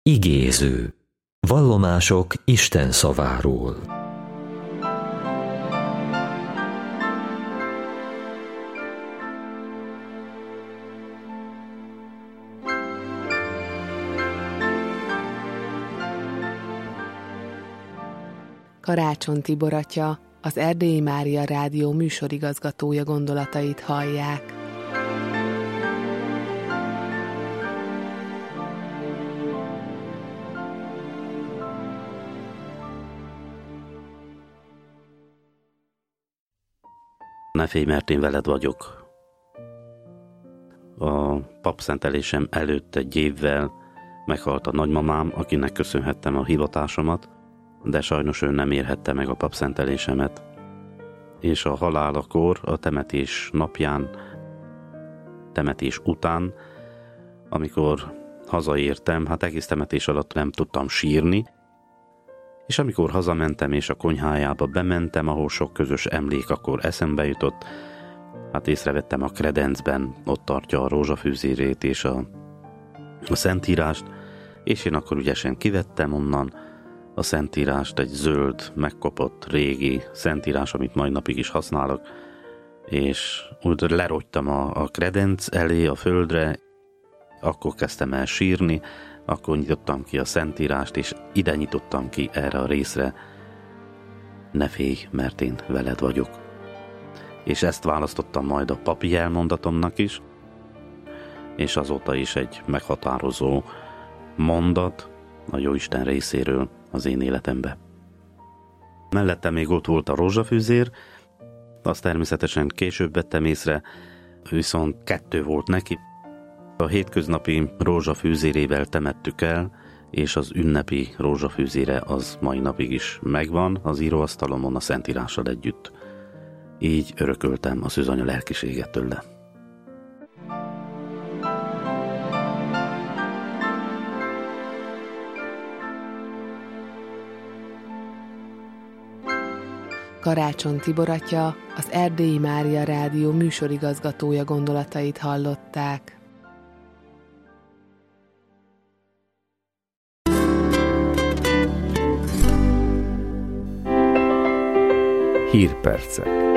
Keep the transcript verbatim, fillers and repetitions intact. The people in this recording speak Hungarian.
Igéző. Vallomások Isten szaváról. Karácsony Tibor atya, az Erdélyi Mária Rádió műsorigazgatója gondolatait hallják. Ne félj, mert én veled vagyok. A papszentelésem előtt egy évvel meghalt a nagymamám, akinek köszönhettem a hivatásomat, de sajnos ő nem érhette meg a papszentelésemet. És a halálakor, a temetés napján, temetés után, amikor hazaértem, hát egész temetés alatt nem tudtam sírni, és amikor hazamentem és a konyhájába bementem, ahol sok közös emlék akkor eszembe jutott, hát észrevettem a kredencben, ott tartja a rózsafűzérét és a, a szentírást, és én akkor ügyesen kivettem onnan a szentírást, egy zöld, megkopott, régi szentírás, amit mai napig is használok, és úgy lerogytam a, a kredenc elé, a földre, akkor kezdtem el sírni, akkor nyitottam ki a szentírást, és ide nyitottam ki erre a részre: ne félj, mert én veled vagyok. És ezt választottam majd a papi elmondatomnak is, és azóta is egy meghatározó mondat a Jóisten részéről az én életembe. Mellette még ott volt a rózsafűzér, azt természetesen később vettem észre, viszont kettő volt neki. A hétköznapi rózsafűzérével temettük el, és az ünnepi rózsafűzére az mai napig is megvan az íróasztalomon a szentírással együtt. Így örököltem a szűzanya lelkiséget tőle. Karácsony Tibor atya, az Erdélyi Mária Rádió műsorigazgatója gondolatait hallották. Hírpercek.